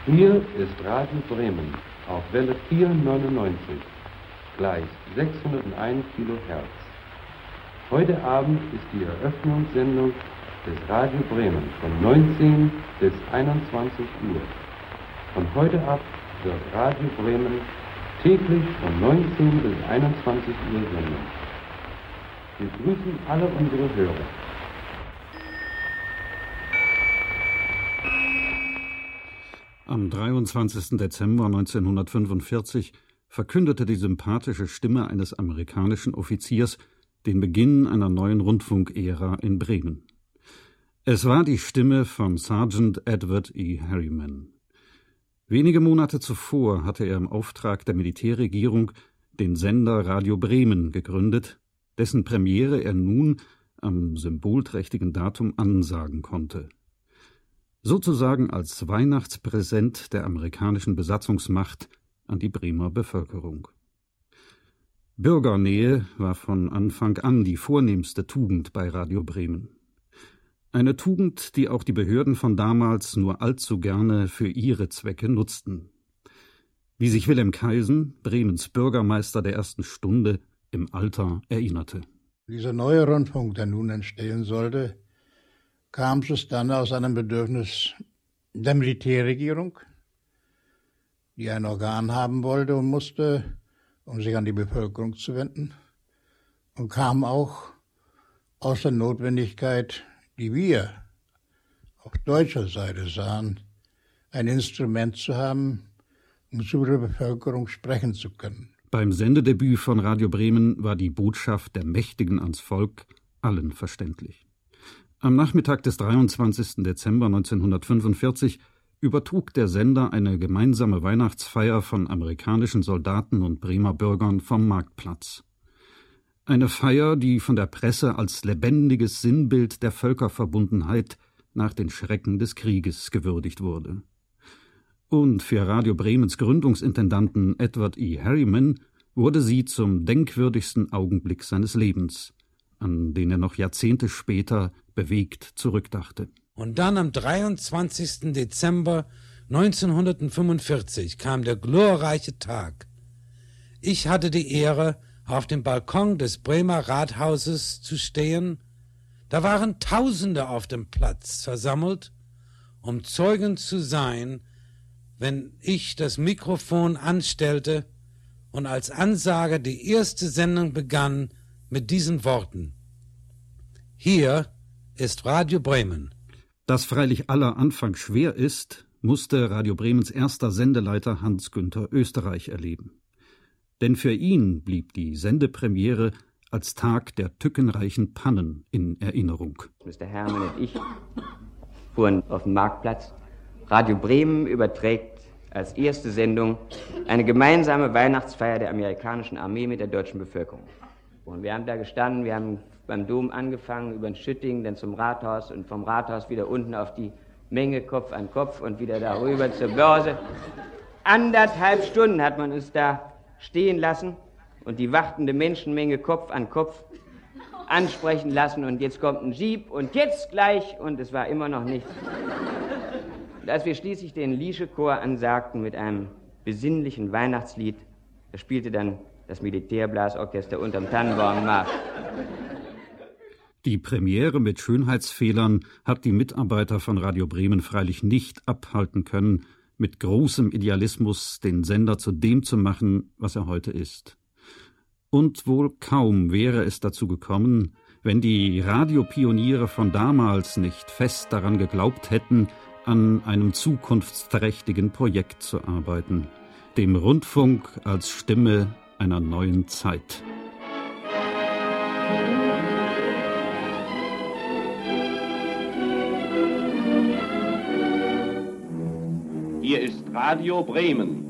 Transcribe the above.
Hier ist Radio Bremen auf Welle 499, gleich 601 Kilohertz. Heute Abend ist die Eröffnungssendung des Radio Bremen von 19 bis 21 Uhr. Von heute ab wird Radio Bremen täglich von 19 bis 21 Uhr senden. Wir grüßen alle unsere Hörer. Am 23. Dezember 1945 verkündete die sympathische Stimme eines amerikanischen Offiziers den Beginn einer neuen Rundfunkära in Bremen. Es war die Stimme von Sergeant Edward E. Harriman. Wenige Monate zuvor hatte er im Auftrag der Militärregierung den Sender Radio Bremen gegründet, dessen Premiere er nun am symbolträchtigen Datum ansagen konnte. Sozusagen als Weihnachtspräsent der amerikanischen Besatzungsmacht an die Bremer Bevölkerung. Bürgernähe war von Anfang an die vornehmste Tugend bei Radio Bremen. Eine Tugend, die auch die Behörden von damals nur allzu gerne für ihre Zwecke nutzten. Wie sich Wilhelm Kaisen, Bremens Bürgermeister der ersten Stunde, im Alter erinnerte. Dieser neue Rundfunk, der nun entstehen sollte, kam es dann aus einem Bedürfnis der Militärregierung, die ein Organ haben wollte und musste, um sich an die Bevölkerung zu wenden, und kam auch aus der Notwendigkeit, die wir auf deutscher Seite sahen, ein Instrument zu haben, um zu der Bevölkerung sprechen zu können. Beim Sendedebüt von Radio Bremen war die Botschaft der Mächtigen ans Volk allen verständlich. Am Nachmittag des 23. Dezember 1945 übertrug der Sender eine gemeinsame Weihnachtsfeier von amerikanischen Soldaten und Bremer Bürgern vom Marktplatz. Eine Feier, die von der Presse als lebendiges Sinnbild der Völkerverbundenheit nach den Schrecken des Krieges gewürdigt wurde. Und für Radio Bremens Gründungsintendanten Edward E. Harriman wurde sie zum denkwürdigsten Augenblick seines Lebens, an den er noch Jahrzehnte später bewegt zurückdachte. Und dann am 23. Dezember 1945 kam der glorreiche Tag. Ich hatte die Ehre, auf dem Balkon des Bremer Rathauses zu stehen. Da waren Tausende auf dem Platz versammelt, um Zeugen zu sein, wenn ich das Mikrofon anstellte und als Ansage die erste Sendung begann mit diesen Worten: Hier ist Radio Bremen. Dass freilich aller Anfang schwer ist, musste Radio Bremens erster Sendeleiter Hans-Günther Österreich erleben. Denn für ihn blieb die Sendepremiere als Tag der tückenreichen Pannen in Erinnerung. Mr. Herrmann und ich fuhren auf den Marktplatz. Radio Bremen überträgt als erste Sendung eine gemeinsame Weihnachtsfeier der amerikanischen Armee mit der deutschen Bevölkerung. Und wir haben da gestanden, wir haben beim Dom angefangen, über den Schütting, dann zum Rathaus und vom Rathaus wieder unten auf die Menge Kopf an Kopf und wieder darüber zur Börse. 1,5 Stunden hat man uns da stehen lassen und die wartende Menschenmenge Kopf an Kopf ansprechen lassen und jetzt kommt ein Jeep und jetzt gleich und es war immer noch nichts. Und als wir schließlich den Lieschechor ansagten mit einem besinnlichen Weihnachtslied, da spielte dann das Militärblasorchester unterm Tannenbaummarsch. Die Premiere mit Schönheitsfehlern hat die Mitarbeiter von Radio Bremen freilich nicht abhalten können, mit großem Idealismus den Sender zu dem zu machen, was er heute ist. Und wohl kaum wäre es dazu gekommen, wenn die Radiopioniere von damals nicht fest daran geglaubt hätten, an einem zukunftsträchtigen Projekt zu arbeiten, dem Rundfunk als Stimme einer neuen Zeit. Hier ist Radio Bremen.